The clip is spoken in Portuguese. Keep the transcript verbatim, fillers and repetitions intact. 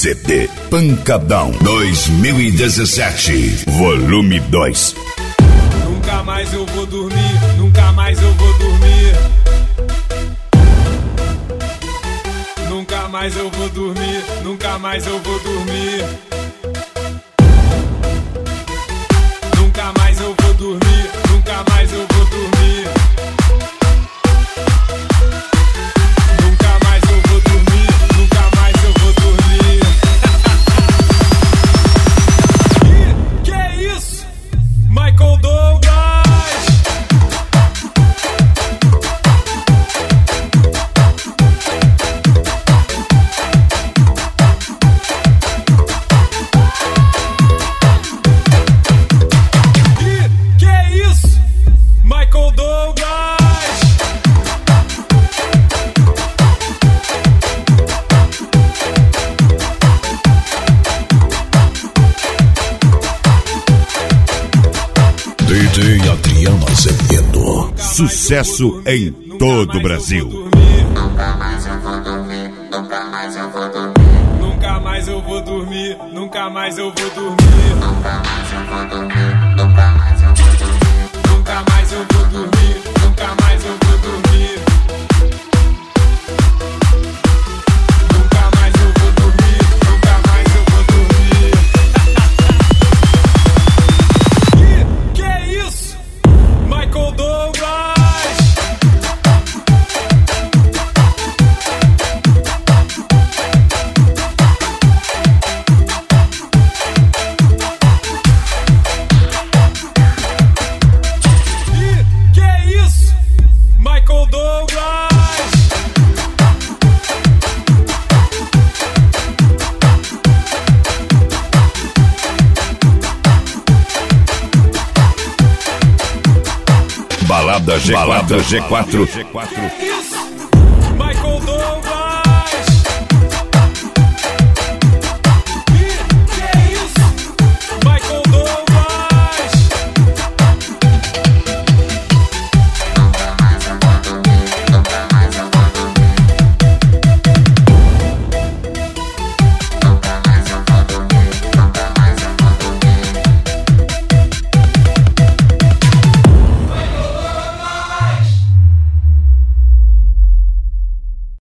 C D Pancadão dois mil e dezessete, volume dois. Nunca mais eu vou dormir, nunca mais eu vou dormir. Nunca mais eu vou dormir, nunca mais eu vou dormir. Nunca mais eu vou dormir, nunca mais eu vou dormir. Nunca mais eu vou dormir, nunca mais eu vou dormir. Que, que é isso? Michael Douglas. D J Adriano Azevedo, sucesso em todo o Brasil. Nunca mais eu vou dormir, nunca mais eu vou dormir. Nunca mais eu vou dormir, nunca mais eu vou dormir. Nunca mais eu vou dormir, nunca mais eu vou dormir. Nunca mais eu vou dormir, nunca mais eu vou dormir. Nunca mais eu vou dormir, nunca mais eu vou dormir. Que, que é isso? Michael Douglas. Balada G quatro, Balada G quatro. G quatro.